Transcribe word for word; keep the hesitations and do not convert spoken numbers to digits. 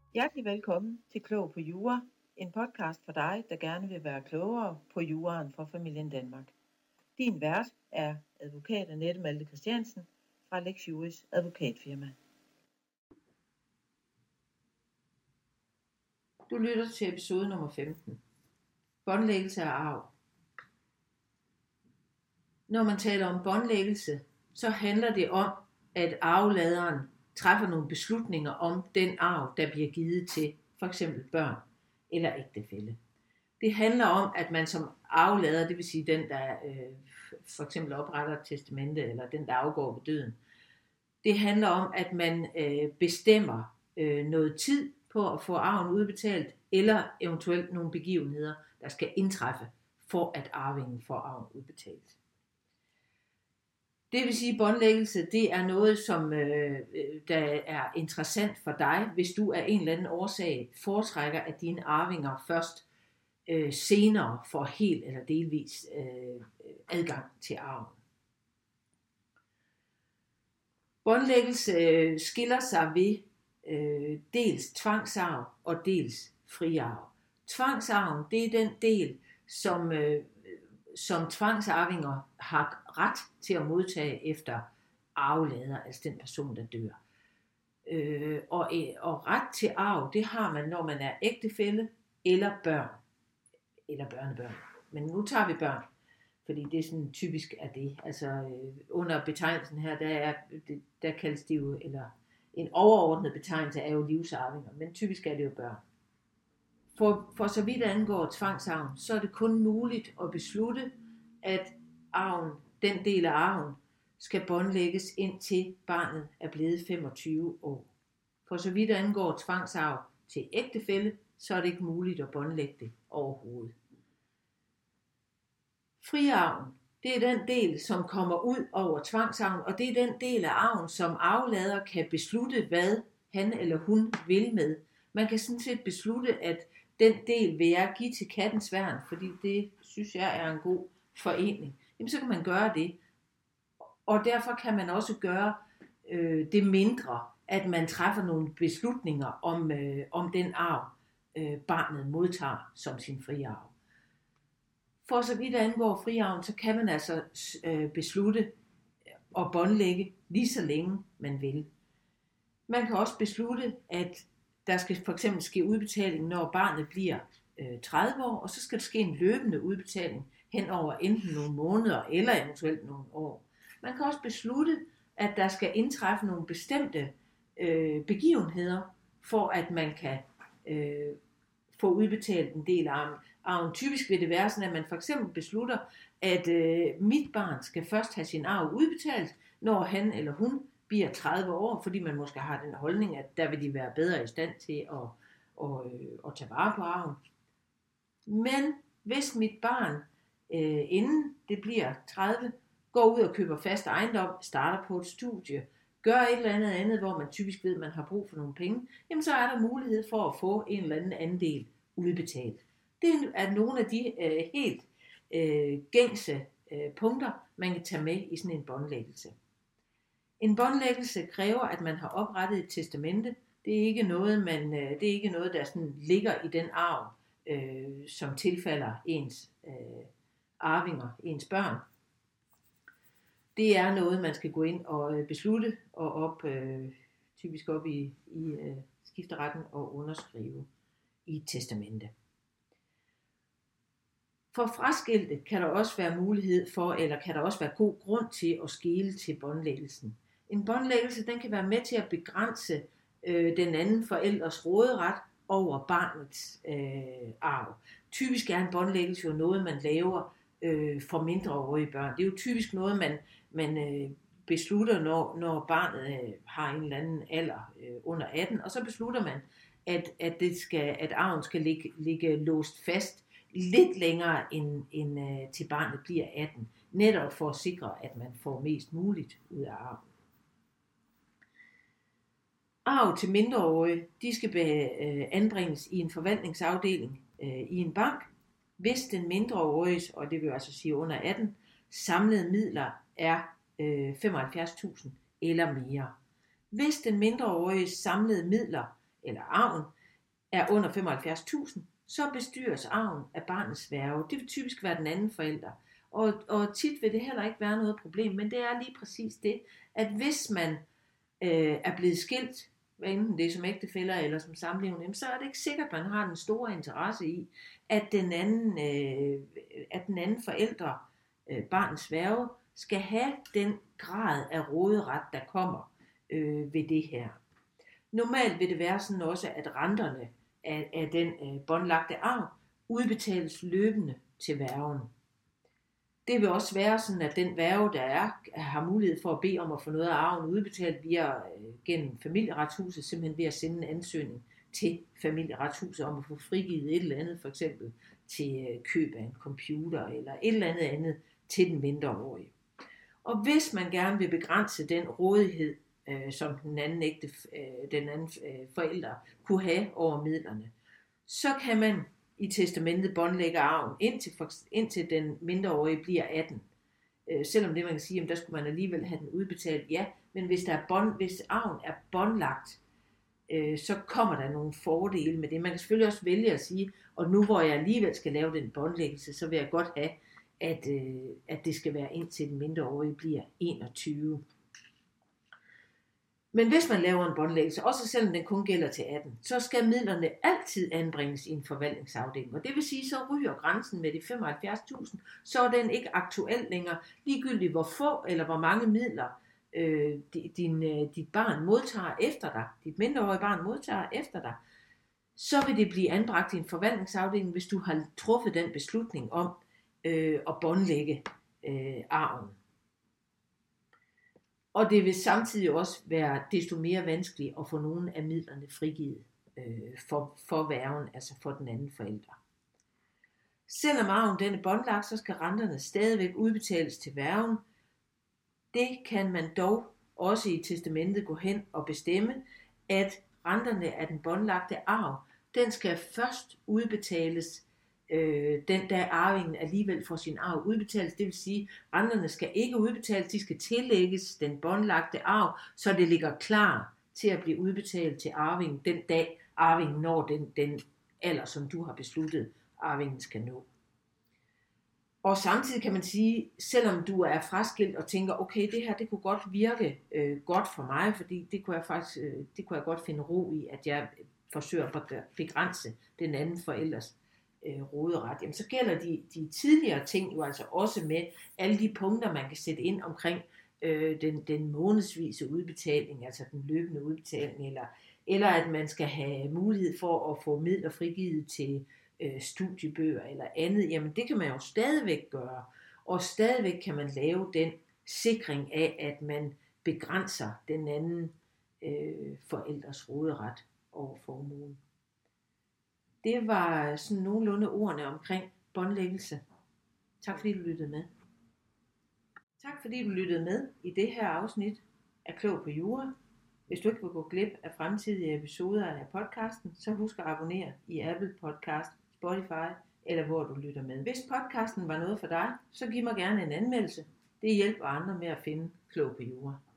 Hjertelig velkommen til Klog på Jura, en podcast for dig, der gerne vil være klogere på juraen for familien Danmark. Din vært er advokat Annette Malte Christiansen fra Lex Juris advokatfirma. Du lytter til episode nummer femten. Båndlæggelse af arv. Når man taler om båndlæggelse, så handler det om, at arveladeren træffer nogle beslutninger om den arv, der bliver givet til for eksempel børn eller ægtefælle. Det handler om, at man som arvelader, det vil sige den, der øh, for eksempel opretter et testamente, eller den, der afgår ved døden, det handler om, at man øh, bestemmer øh, noget tid på at få arven udbetalt, eller eventuelt nogle begivenheder, der skal indtræffe, for at arvingen får arven udbetalt. Det vil sige, at båndlæggelse, det er noget, som øh, der er interessant for dig, hvis du af en eller anden årsag foretrækker, at dine arvinger først øh, senere får helt eller delvis øh, adgang til arven. Båndlæggelse øh, skiller sig ved øh, dels tvangsarv og dels friarv. Tvangsarven, det er den del, som øh, som tvangsarvinger har ret til at modtage efter arvelader, altså den person, der dør. Øh, og, og ret til arv, det har man, når man er ægtefælle eller børn, eller børnebørn. Men nu tager vi børn, fordi det er sådan typisk af det. Altså øh, under betegnelsen her, der, er, der kaldes det jo, eller en overordnet betegnelse er jo livsarvinger, men typisk er det jo børn. For, for så vidt angår tvangsarven, så er det kun muligt at beslutte, at arven, den del af arven, skal båndlægges indtil barnet er blevet femogtyve år. For så vidt angår tvangsarv til ægtefælle, så er det ikke muligt at båndlægge det overhovedet. Friarven, det er den del, som kommer ud over tvangsarven, og det er den del af arven, som arvelader kan beslutte, hvad han eller hun vil med. Man kan sådan set beslutte, at den del vil jeg give til kattens værn, fordi det synes jeg er en god forening. Jamen så kan man gøre det. Og derfor kan man også gøre øh, det mindre, at man træffer nogle beslutninger om, øh, om den arv, øh, barnet modtager som sin friarv. For så vidt angår friarven, så kan man altså øh, beslutte at båndlægge lige så længe man vil. Man kan også beslutte, at der skal for eksempel ske udbetaling, når barnet bliver øh, tredive år, og så skal der ske en løbende udbetaling hen over enten nogle måneder eller eventuelt nogle år. Man kan også beslutte, at der skal indtræffe nogle bestemte øh, begivenheder, for at man kan øh, få udbetalt en del af arven. Typisk vil det være sådan, at man for eksempel beslutter, at øh, mit barn skal først have sin arv udbetalt, når han eller hun bliver tredive år, fordi man måske har den holdning, at der vil de være bedre i stand til at, at, at, at tage vare på arven. Men hvis mit barn, øh, inden det bliver tredive, går ud og køber fast ejendom, starter på et studie, gør et eller andet andet, hvor man typisk ved, at man har brug for nogle penge, jamen så er der mulighed for at få en eller anden andel udbetalt. Det er nogle af de øh, helt øh, gængse øh, punkter, man kan tage med i sådan en båndlæggelse. En båndlæggelse kræver, at man har oprettet et testamente. Det er ikke noget, man, det er ikke noget der sådan ligger i den arv, øh, som tilfalder ens øh, arvinger, ens børn. Det er noget, man skal gå ind og beslutte og op, øh, typisk op i, i øh, skifteretten og underskrive i et testamente. For fraskilte kan der også være mulighed for, eller kan der også være god grund til at skele til båndlæggelsen. En båndlæggelse, den kan være med til at begrænse øh, den anden forældres råderet over barnets øh, arv. Typisk er en båndlæggelse jo noget, man laver øh, for mindreårige børn. Det er jo typisk noget, man, man øh, beslutter, når, når barnet øh, har en eller anden alder øh, under atten, og så beslutter man, at, at, det skal, at arven skal ligge, ligge låst fast lidt længere end, end øh, til barnet bliver atten, netop for at sikre, at man får mest muligt ud af arven. Arv til mindreårige, de skal be, øh, anbringes i en forvaltningsafdeling øh, i en bank, hvis den mindreårige, og det vil altså sige under atten, samlede midler er øh, femoghalvfjerds tusind eller mere. Hvis den mindreårige samlede midler, eller arven, er under femoghalvfjerds tusind, så bestyres arven af barnets værge. Det vil typisk være den anden forælder. Og, og tit vil det heller ikke være noget problem, men det er lige præcis det, at hvis man øh, er blevet skilt, enten det er som ægtefæller eller som samlevende, så er det ikke sikkert, at man har den store interesse i, at den anden, øh, at den anden forælder, øh, barnets værge, skal have den grad af råderet, der kommer øh, ved det her. Normalt vil det være sådan også, at renterne af, af den øh, båndlagte arv udbetales løbende til værgen. Det vil også være sådan, at den værge, der er, har mulighed for at bede om at få noget af arven udbetalt via, øh, gennem familieretshuset, simpelthen ved at sende en ansøgning til familieretshuset om at få frigivet et eller andet, for eksempel til øh, køb af en computer eller et eller andet andet til den mindreårige. Og hvis man gerne vil begrænse den rådighed, øh, som den anden, ægte, øh, den anden øh, forælder kunne have over midlerne, så kan man i testamentet båndlægge arven, indtil, indtil den mindreårige bliver atten. Øh, selvom det man kan sige, at der skulle man alligevel have den udbetalt, ja, men hvis, der er bond, hvis arven er båndlagt, øh, så kommer der nogle fordele med det. Man kan selvfølgelig også vælge at sige, og nu hvor jeg alligevel skal lave den båndlæggelse, så vil jeg godt have, at, øh, at det skal være indtil den mindreårige bliver enogtyve. Men hvis man laver en båndlæggelse, også selvom den kun gælder til atten, så skal midlerne altid anbringes i en forvaltningsafdeling. Og det vil sige, så ryger grænsen med de femoghalvfjerds tusind, så er den ikke aktuel længere. Ligegyldigt hvor få eller hvor mange midler øh, din, øh, dit barn modtager efter dig, dit mindreårige barn modtager efter dig, så vil det blive anbragt i en forvaltningsafdeling, hvis du har truffet den beslutning om øh, at båndlægge øh, arven. Og det vil samtidig også være desto mere vanskeligt at få nogle af midlerne frigivet øh, for, for værgen, altså for den anden forælder. Selvom arven den er båndlagt, så skal renterne stadigvæk udbetales til værgen. Det kan man dog også i testamentet gå hen og bestemme, at renterne af den båndlagte arv, den skal først udbetales Øh, den der arvingen alligevel får sin arv udbetales. Det vil sige, at renterne skal ikke udbetales, de skal tillægges den båndlagte arv, så det ligger klar til at blive udbetalt til arvingen den dag arvingen når den, den alder, som du har besluttet, arvingen skal nå. Og samtidig kan man sige, selvom du er fraskilt og tænker, okay, det her det kunne godt virke øh, godt for mig, fordi det kunne jeg faktisk øh, det kunne jeg godt finde ro i, at jeg forsøger at begrænse den anden forældres øh, råderet, jamen så gælder de, de tidligere ting jo altså også med alle de punkter, man kan sætte ind omkring øh, den, den månedsvise udbetaling, altså den løbende udbetaling, eller, eller at man skal have mulighed for at få midler frigivet til øh, studiebøger eller andet, jamen det kan man jo stadigvæk gøre, og stadigvæk kan man lave den sikring af, at man begrænser den anden øh, forældres råderet over formuen. Det var sådan nogenlunde ordene omkring båndlæggelse. Tak fordi du lyttede med. Tak fordi du lyttede med i det her afsnit af Klog på Jura. Hvis du ikke vil gå glip af fremtidige episoder af podcasten, så husk at abonnere i Apple Podcast, Spotify eller hvor du lytter med. Hvis podcasten var noget for dig, så giv mig gerne en anmeldelse. Det hjælper andre med at finde Klog på Jura.